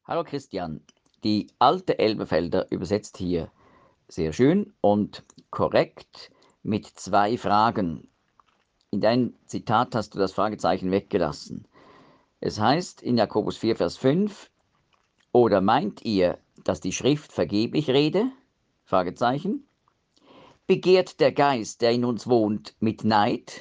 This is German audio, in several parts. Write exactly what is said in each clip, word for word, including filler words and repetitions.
Hallo Christian, die alte Elberfelder übersetzt hier sehr schön und korrekt mit zwei Fragen. In deinem Zitat hast du das Fragezeichen weggelassen. Es heißt in Jakobus vier, Vers fünf, oder meint ihr, dass die Schrift vergeblich rede? Fragezeichen. Begehrt der Geist, der in uns wohnt, mit Neid?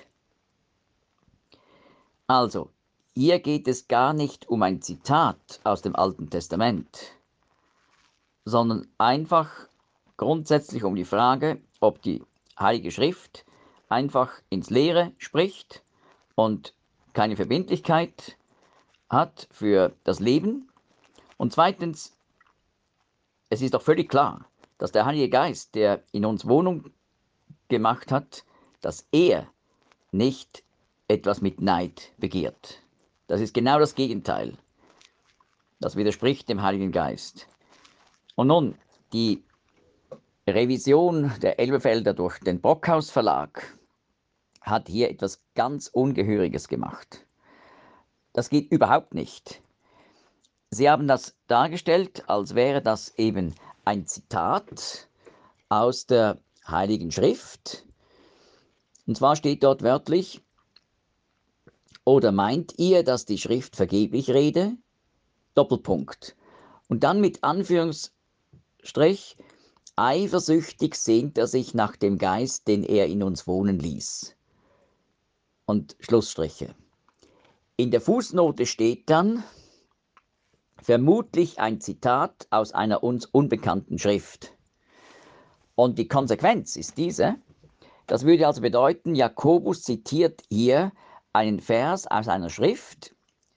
Also, hier geht es gar nicht um ein Zitat aus dem Alten Testament, sondern einfach grundsätzlich um die Frage, ob die Heilige Schrift einfach ins Leere spricht und keine Verbindlichkeit hat für das Leben. Und zweitens, es ist doch völlig klar, dass der Heilige Geist, der in uns Wohnung gemacht hat, dass er nicht etwas mit Neid begehrt. Das ist genau das Gegenteil. Das widerspricht dem Heiligen Geist. Und nun, die Revision der Elberfelder durch den Brockhaus Verlag hat hier etwas ganz Ungehöriges gemacht. Das geht überhaupt nicht. Sie haben das dargestellt, als wäre das eben ein Zitat aus der Heiligen Schrift. Und zwar steht dort wörtlich, oder meint ihr, dass die Schrift vergeblich rede? Doppelpunkt. Und dann mit Anführungsstrich, eifersüchtig sehnt er sich nach dem Geist, den er in uns wohnen ließ. Und Schlussstriche. In der Fußnote steht dann, vermutlich ein Zitat aus einer uns unbekannten Schrift. Und die Konsequenz ist diese, das würde also bedeuten, Jakobus zitiert hier einen Vers aus einer Schrift,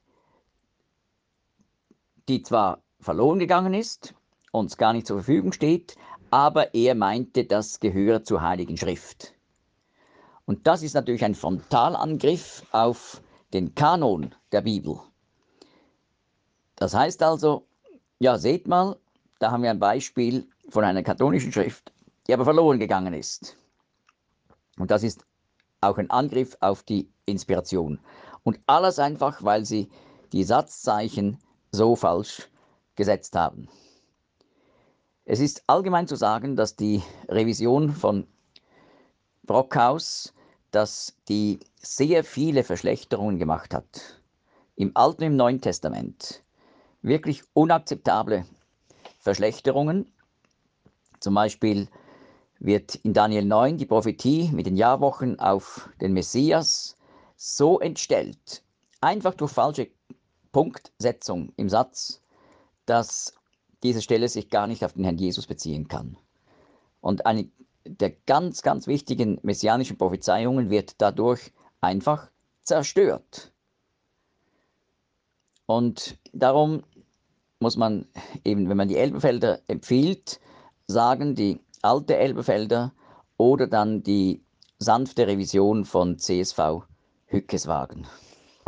die zwar verloren gegangen ist, uns gar nicht zur Verfügung steht, aber er meinte, das gehöre zur Heiligen Schrift. Und das ist natürlich ein Frontalangriff auf den Kanon der Bibel. Das heißt also, ja, seht mal, da haben wir ein Beispiel von einer katholischen Schrift, die aber verloren gegangen ist. Und das ist auch ein Angriff auf die Inspiration. Und alles einfach, weil sie die Satzzeichen so falsch gesetzt haben. Es ist allgemein zu sagen, dass die Revision von Brockhaus, dass die sehr viele Verschlechterungen gemacht hat. Im Alten und im Neuen Testament. Wirklich unakzeptable Verschlechterungen. Zum Beispiel wird in Daniel neun die Prophetie mit den Jahrwochen auf den Messias so entstellt, einfach durch falsche Punktsetzung im Satz, dass diese Stelle sich gar nicht auf den Herrn Jesus beziehen kann. Und eine der ganz, ganz wichtigen messianischen Prophezeiungen wird dadurch einfach zerstört. Und darum muss man eben, wenn man die Elberfelder empfiehlt, sagen, die alte Elberfelder oder dann die sanfte Revision von C S V Hückeswagen.